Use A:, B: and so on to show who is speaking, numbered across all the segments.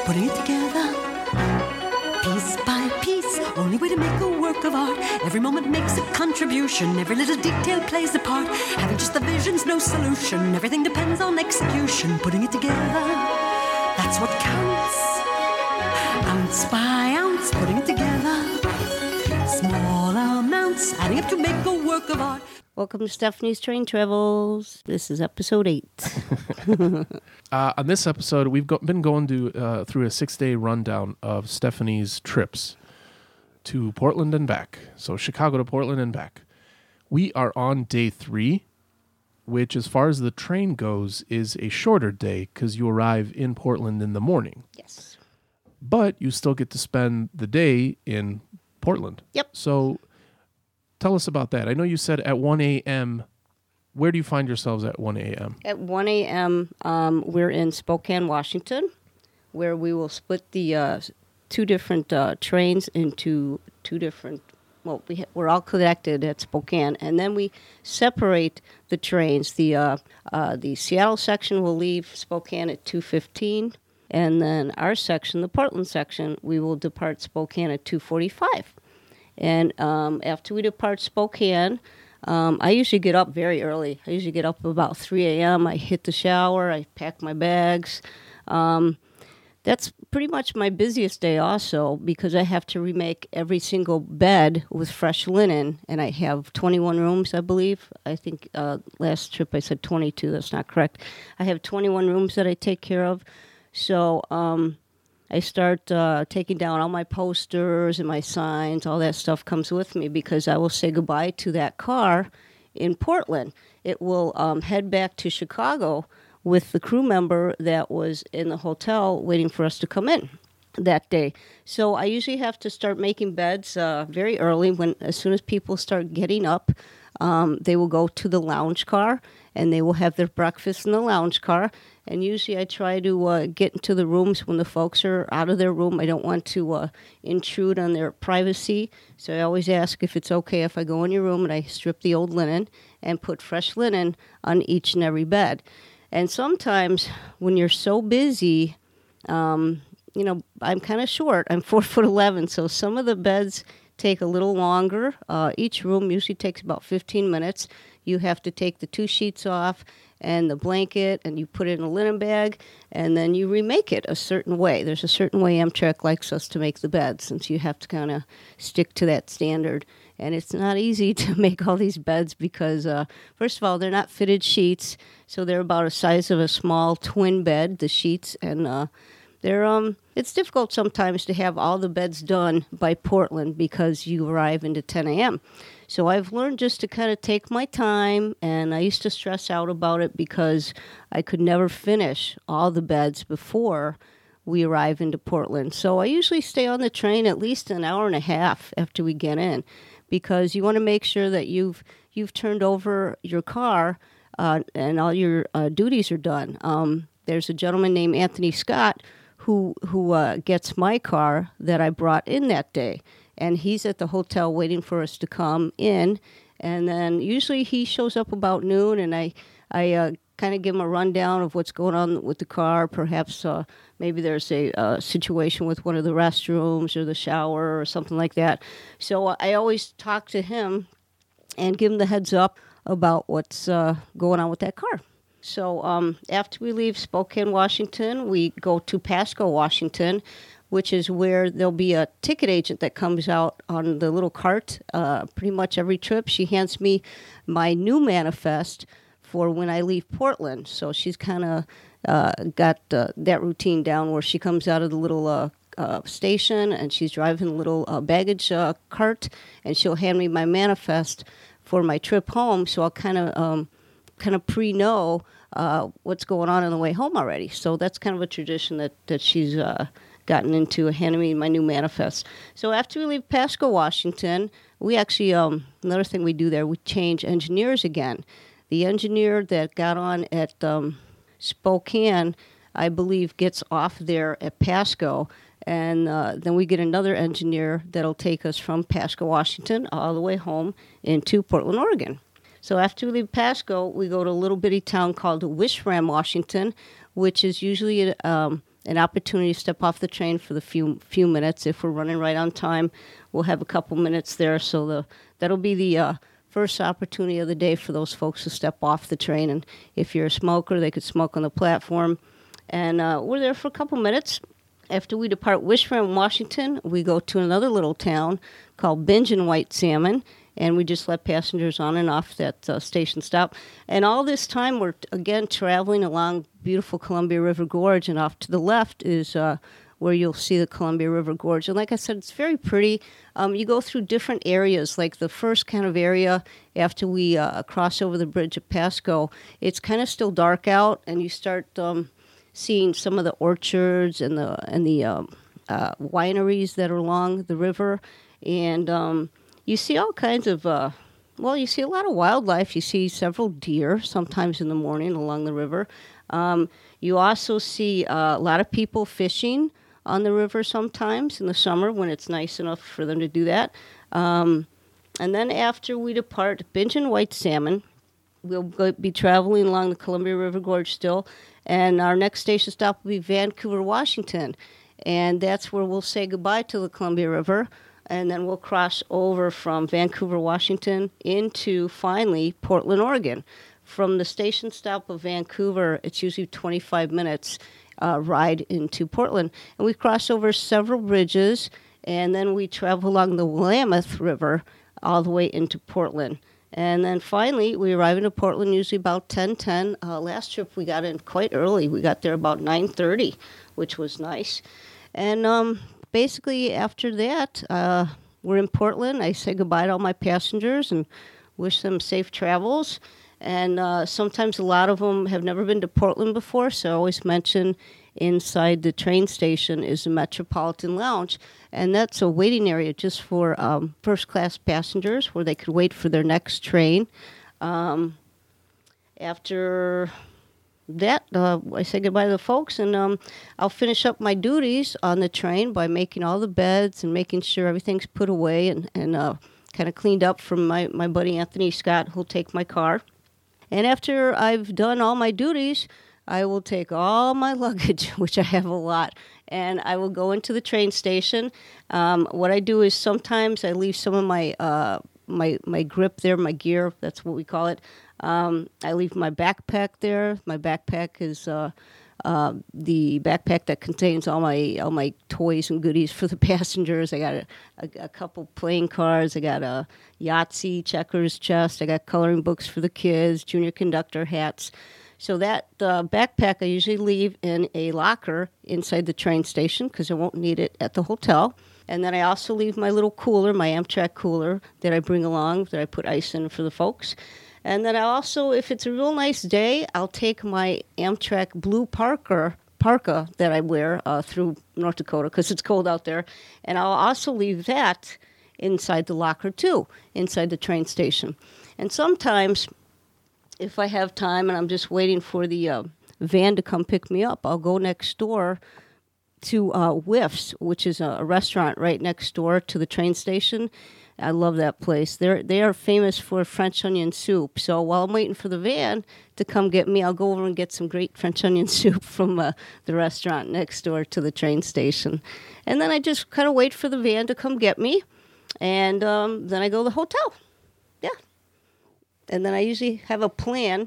A: putting it together. Piece by piece, only way to make a work of art. Every moment makes a contribution, every little detail plays a part. Having just the vision's no solution, everything depends on execution. Putting it together, that's what counts. Ounce by ounce, putting it together. Small amounts, adding up to make a work of art.
B: Welcome to Stephanie's Train Travels. This is episode 8.
C: On this episode, we've been going through a 6-day rundown of Stephanie's trips to Portland and back. So Chicago to Portland and back. We are on day 3, which as far as the train goes is a shorter day because you arrive in Portland in the morning.
B: Yes.
C: But you still get to spend the day in Portland.
B: Yep.
C: So tell us about that. I know you said at 1 a.m. Where do you find yourselves at 1 a.m.?
B: At 1 a.m., we're in Spokane, Washington, where we will split the 2 different trains into 2 different, we're all connected at Spokane, and then we separate the trains. The Seattle section will leave Spokane at 2:15, and then our section, the Portland section, we will depart Spokane at 2:45. And after we depart Spokane, I usually get up very early. I usually get up about 3 a.m. I hit the shower. I pack my bags. That's pretty much my busiest day also because I have to remake every single bed with fresh linen. And I have 21 rooms, I believe. I think last trip I said 22. That's not correct. I have 21 rooms that I take care of. So I start taking down all my posters and my signs. All that stuff comes with me because I will say goodbye to that car in Portland. It will head back to Chicago with the crew member that was in the hotel waiting for us to come in that day. So I usually have to start making beds very early. As soon as people start getting up, they will go to the lounge car and they will have their breakfast in the lounge car. And usually I try to get into the rooms when the folks are out of their room. I don't want to intrude on their privacy. So I always ask if it's okay if I go in your room and I strip the old linen and put fresh linen on each and every bed. And sometimes when you're so busy, I'm kind of short. I'm 4'11", so some of the beds take a little longer. Each room usually takes about 15 minutes. You have to take the 2 sheets off and the blanket, and you put it in a linen bag, and then you remake it a certain way. There's a certain way Amtrak likes us to make the beds, since you have to kind of stick to that standard. And it's not easy to make all these beds because, first of all, they're not fitted sheets, so they're about the size of a small twin bed, the sheets, and it's difficult sometimes to have all the beds done by Portland because you arrive into 10 a.m. So I've learned just to kind of take my time, and I used to stress out about it because I could never finish all the beds before we arrive into Portland. So I usually stay on the train at least an hour and a half after we get in because you want to make sure that you've turned over your car and all your duties are done. There's a gentleman named Anthony Scott who gets my car that I brought in that day. And he's at the hotel waiting for us to come in. And then usually he shows up about noon, and I kind of give him a rundown of what's going on with the car. Perhaps maybe there's a situation with one of the restrooms or the shower or something like that. So I always talk to him and give him the heads up about what's going on with that car. So after we leave Spokane, Washington, we go to Pasco, Washington, which is where there'll be a ticket agent that comes out on the little cart pretty much every trip. She hands me my new manifest for when I leave Portland. So she's kind of got that routine down where she comes out of the little station and she's driving a little baggage cart, and she'll hand me my manifest for my trip home. So I'll kind of pre-know what's going on the way home already. So that's kind of a tradition that she's gotten into, handing me my new manifest. So after we leave Pasco, Washington, we actually, another thing we do there, we change engineers again. The engineer that got on at Spokane, I believe, gets off there at Pasco, and then we get another engineer that'll take us from Pasco, Washington, all the way home into Portland, Oregon. So after we leave Pasco, we go to a little bitty town called Wishram, Washington, which is usually an opportunity to step off the train for the few minutes. If we're running right on time, we'll have a couple minutes there. So that'll be the first opportunity of the day for those folks to step off the train. And if you're a smoker, they could smoke on the platform. And we're there for a couple minutes. After we depart Wishburne, Washington, we go to another little town called Bingen White Salmon, and we just let passengers on and off that station stop. And all this time, we're, again, traveling along beautiful Columbia River Gorge, and off to the left is where you'll see the Columbia River Gorge. And like I said, it's very pretty. You go through different areas, like the first kind of area after we cross over the bridge at Pasco, it's kind of still dark out, and you start seeing some of the orchards and the wineries that are along the river. And you see all kinds of, you see a lot of wildlife. You see several deer sometimes in the morning along the river. You also see a lot of people fishing on the river sometimes in the summer when it's nice enough for them to do that. And then after we depart Bingen White Salmon, we'll be traveling along the Columbia River Gorge still, and our next station stop will be Vancouver, Washington. And that's where we'll say goodbye to the Columbia River. And then we'll cross over from Vancouver, Washington into, finally, Portland, Oregon. From the station stop of Vancouver, it's usually 25 minutes ride into Portland. And we cross over several bridges, and then we travel along the Willamette River all the way into Portland. And then finally, we arrive into Portland usually about 10:10. Last trip, we got in quite early. We got there about 9:30, which was nice. And basically, after that, we're in Portland. I say goodbye to all my passengers and wish them safe travels. And sometimes a lot of them have never been to Portland before, so I always mention inside the train station is the Metropolitan Lounge. And that's a waiting area just for first-class passengers where they could wait for their next train. After that, I say goodbye to the folks, and I'll finish up my duties on the train by making all the beds and making sure everything's put away and kind of cleaned up from my buddy Anthony Scott, who'll take my car. And after I've done all my duties, I will take all my luggage, which I have a lot, and I will go into the train station. What I do is sometimes I leave some of my my grip there, my gear, that's what we call it. I leave my backpack there. My backpack is the backpack that contains all my toys and goodies for the passengers. I got a couple playing cards. I got a Yahtzee checkers chest. I got coloring books for the kids, junior conductor hats. So that backpack I usually leave in a locker inside the train station because I won't need it at the hotel. And then I also leave my little cooler, my Amtrak cooler that I bring along that I put ice in for the folks. And then I also, if it's a real nice day, I'll take my Amtrak blue parka that I wear through North Dakota because it's cold out there. And I'll also leave that inside the locker too, inside the train station. And sometimes, if I have time and I'm just waiting for the van to come pick me up, I'll go next door to Whiffs, which is a restaurant right next door to the train station. I love that place. They are famous for French onion soup. So while I'm waiting for the van to come get me, I'll go over and get some great French onion soup from the restaurant next door to the train station. And then I just kind of wait for the van to come get me, and then I go to the hotel. Yeah. And then I usually have a plan.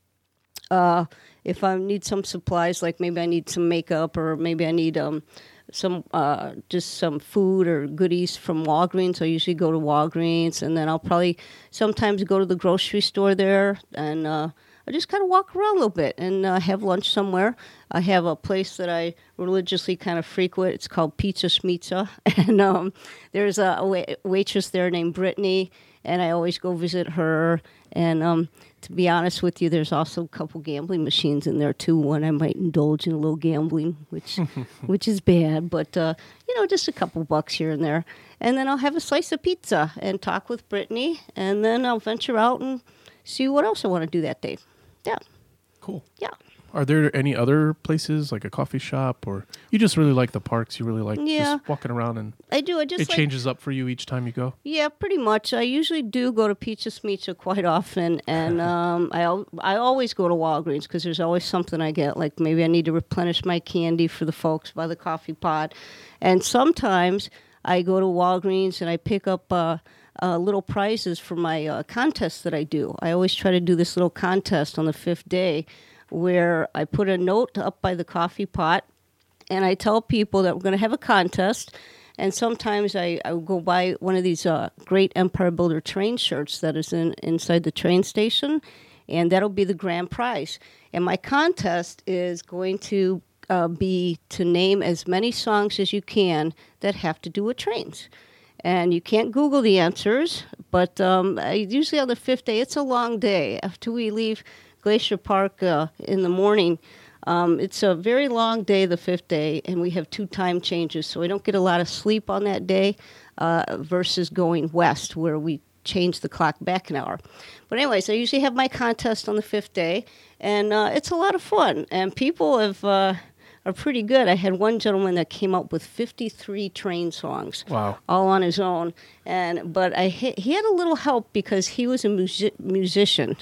B: If I need some supplies, like maybe I need some makeup, or maybe I need just some food or goodies from Walgreens. I usually go to Walgreens, and then I'll probably sometimes go to the grocery store there, and I just kind of walk around a little bit and have lunch somewhere. I have a place that I religiously kind of frequent. It's called Pizza Schmizza, and there's a waitress there named Brittany, and I always go visit her. And to be honest with you, there's also a couple gambling machines in there too. One I might indulge in a little gambling, which is bad, but just a couple bucks here and there. And then I'll have a slice of pizza and talk with Brittany, and then I'll venture out and see what else I want to do that day. Yeah.
C: Cool.
B: Yeah.
C: Are there any other places, like a coffee shop, or you just really like the parks? You really like just walking around, and
B: I do.
C: it changes up for you each time you go?
B: Yeah, pretty much. I usually do go to Pizza Smica quite often, and I always go to Walgreens because there's always something I get. Like maybe I need to replenish my candy for the folks by the coffee pot. And sometimes I go to Walgreens and I pick up little prizes for my contests that I do. I always try to do this little contest on the 5th day where I put a note up by the coffee pot and I tell people that we're going to have a contest. And sometimes I go buy one of these great Empire Builder train shirts that is inside the train station, and that'll be the grand prize. And my contest is going to be to name as many songs as you can that have to do with trains. And you can't Google the answers, but usually on the 5th day, it's a long day. After we leave Glacier Park in the morning, it's a very long day, the 5th day, and we have 2 time changes, so we don't get a lot of sleep on that day versus going west, where we change the clock back an hour. But anyways, I usually have my contest on the 5th day, and it's a lot of fun, and people are pretty good. I had one gentleman that came up with 53 train songs,
C: wow,
B: all on his own. But he had a little help because he was a musician,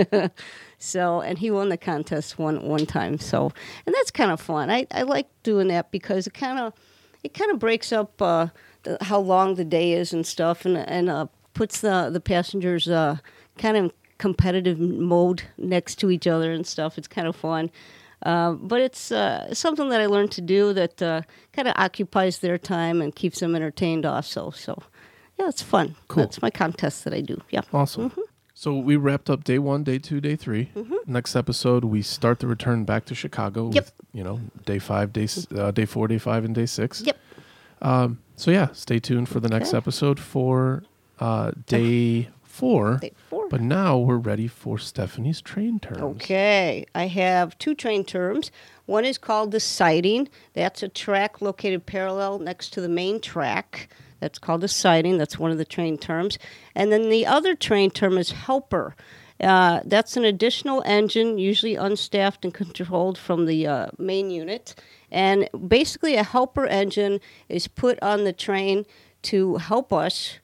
B: so and he won the contest one time. So and that's kind of fun. I like doing that because it kind of breaks up how long the day is and stuff, and puts the passengers kind of competitive mode next to each other and stuff. It's kind of fun. But it's something that I learned to do that kind of occupies their time and keeps them entertained also. So, yeah, it's fun.
C: Cool.
B: That's my contest that I do. Yeah.
C: Awesome. Mm-hmm. So we wrapped up day 1, day 2, day 3. Mm-hmm. Next episode, we start the return back to Chicago with, day 5, day 4, day 5, and day 6.
B: Yep.
C: So, yeah, stay tuned for the next episode for day 4.
B: Day 4.
C: But now we're ready for Stephanie's train terms.
B: Okay. I have 2 train terms. One is called the siding. That's a track located parallel next to the main track. That's called a siding. That's one of the train terms. And then the other train term is helper. That's an additional engine, usually unstaffed and controlled from the main unit. And basically a helper engine is put on the train to help us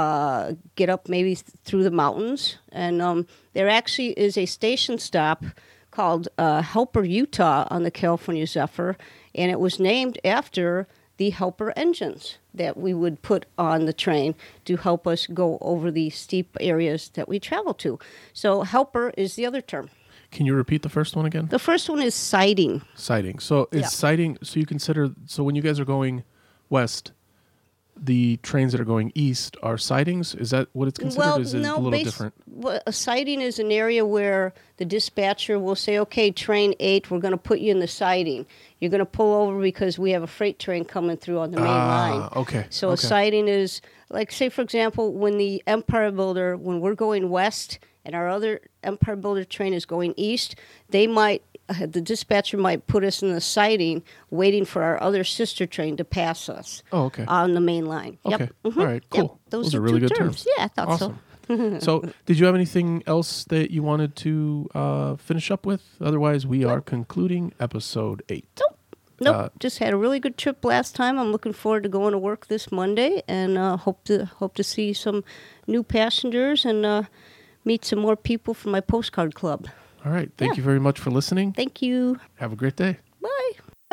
B: get up maybe through the mountains. And there actually is a station stop called Helper, Utah on the California Zephyr, and it was named after the helper engines that we would put on the train to help us go over the steep areas that we travel to. So helper is the other term.
C: Can you repeat the first one again?
B: The first one is siding.
C: Siding. So is siding, so you consider, so when you guys are going west, the trains that are going east are sidings? Is that what it's considered?
B: Well,
C: is it a little different?
B: Well, a siding is an area where the dispatcher will say, okay, train 8, we're going to put you in the siding. You're going to pull over because we have a freight train coming through on the main line.
C: Okay.
B: So a siding is, like, say, for example, when the Empire Builder, when we're going west and our other Empire Builder train is going east, they might, the dispatcher might put us in the siding waiting for our other sister train to pass us on the main line.
C: Okay.
B: Yep. Mm-hmm.
C: All right, cool.
B: Yep. Those
C: are really good
B: terms. Yeah, I thought
C: awesome.
B: so.
C: So did you have anything else that you wanted to finish up with? Otherwise, we are concluding episode 8.
B: Nope. Just had a really good trip last time. I'm looking forward to going to work this Monday, and hope to see some new passengers and meet some more people from my postcard club.
C: All right. Thank you very much for listening.
B: Thank you.
C: Have a great day.
B: Bye.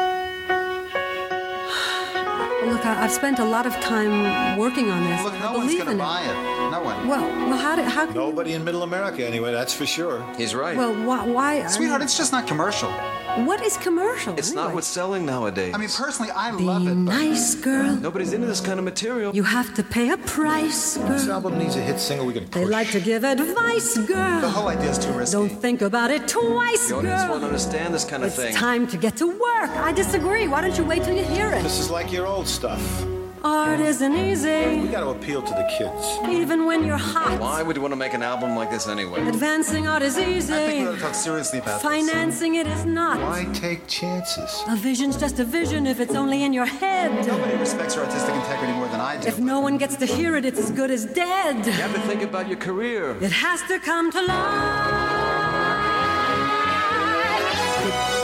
A: Look, I've spent a lot of time working on this.
D: Look, no one's going to buy it. No one.
A: Well, how can
E: Nobody in Middle America, anyway, that's for sure.
F: He's right.
A: Well, why?
D: Sweetheart, it's just not commercial.
A: What is commercial?
F: It's
A: anyway?
F: not what's selling nowadays.
D: I mean, personally, I
A: Be
D: love it. But
A: nice, girl.
F: Nobody's into this kind of material.
A: You have to pay a price,
E: This
A: girl.
E: album needs a hit single we can push.
A: They like to give advice, girl.
D: the whole idea is too risky.
A: Don't think about it twice,
F: The audience won't
A: girl.
F: understand this kind of
A: It's
F: thing.
A: time to get to work. I disagree. Why don't you wait till you hear it?
E: This is like your old stuff.
A: Art isn't
E: We
A: easy,
E: got to appeal to the kids.
A: even when you're hot.
F: Why would you want to make an album like this anyway?
A: Advancing art is
D: I think we
A: easy.
D: ought to talk seriously about this.
A: Financing it is not.
E: Why take chances?
A: A vision's just a vision if it's only in your head.
D: Nobody respects your artistic integrity more than I do.
A: If no one gets to hear it, it's as good as dead.
F: You have to think about your career.
A: It has to come to life.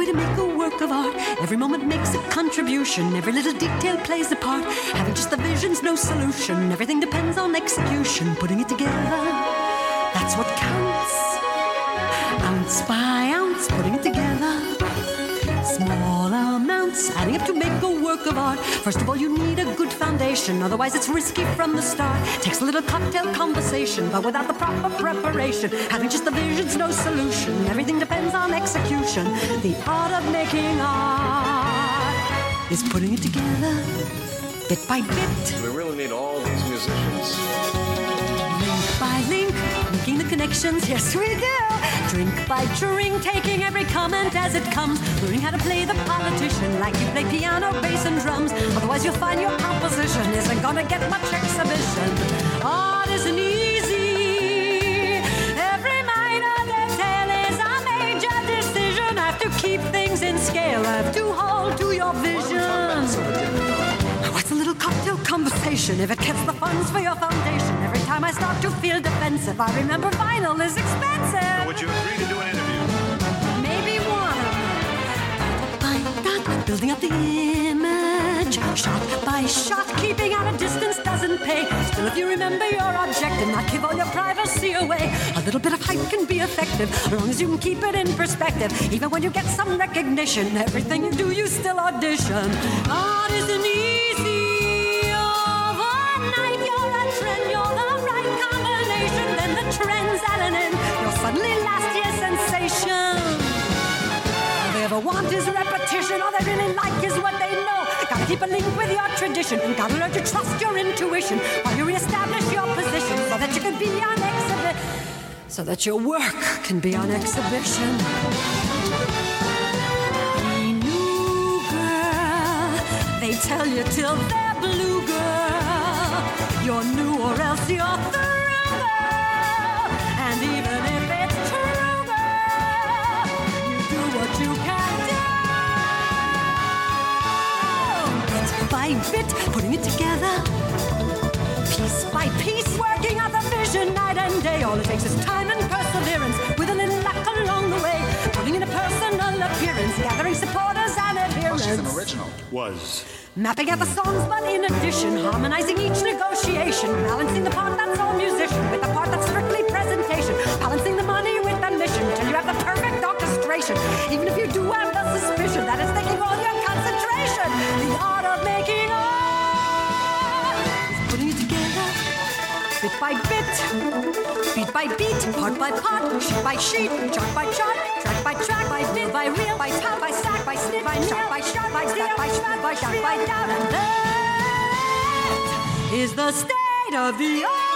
A: to make a work of art. Every moment makes a contribution. Every little detail plays a part. Having just the vision's no solution. Everything depends on execution. Putting it together, that's what counts. Ounce by ounce, putting it together. Small amounts, adding up to make a work of art. First of all, you need a good foundation. Otherwise, it's risky from the start. Takes a little cocktail conversation, but without the proper preparation, having just the vision's no solution. Everything depends on execution. The art of making art is putting it together, bit by bit.
F: We really need all these musicians.
A: Link by link, making the connections, yes we do. Drink by drink, taking every comment as it comes. Learning how to play the politician like you play piano, bass and drums. Otherwise you'll find your composition isn't gonna get much exhibition. Art isn't easy. Every minor detail is a major decision. Have to keep things in scale, have to hold to your vision. What's a little cocktail conversation if it gets the funds for your foundation? Every time I start to feel defensive, I remember vinyl is expensive.
E: Would you agree to do an interview?
A: Maybe one. Building up the image, shot by shot, keeping at a distance doesn't pay. Still, if you remember your objective, not give all your privacy away. A little bit of hype can be effective, as long as you can keep it in perspective. Even when you get some recognition, everything you do, you still audition. Art isn't easy. Overnight, you're a trend, you're the right combination. Then the trend's at an end, you're suddenly last year's sensation. All they ever want is repetition. All they really like is what they know. Gotta keep a link with your tradition, and gotta learn to trust your intuition while you reestablish your position, so that you can be on exhibit, so that your work can be on exhibition. Be new, girl. They tell you till they're blue, girl. You're new or else you're through, girl. And even if it's true, girl, you do what you can do. Bit by bit, putting it together. Piece by piece, working out the vision night and day. All it takes is time and perseverance, with a little luck along the way. Putting in a personal appearance, gathering supporters and adherents.
D: She's an original.
E: Was.
A: Mapping out the songs, but in addition, harmonizing each negotiation, balancing the part that's all musician with the part that's strictly presentation, balancing the money with the mission till you have the perfect orchestration. Even if you do have the suspicion that it's taking all your concentration, the art of making art is putting it together, bit by bit, beat by beat, part by part, sheet by sheet, chart by chart, track by track, by bit by reel, by tap, by sack, by snip, by shot by shot, by step by step, by doubt by doubt, and that is the state of the art.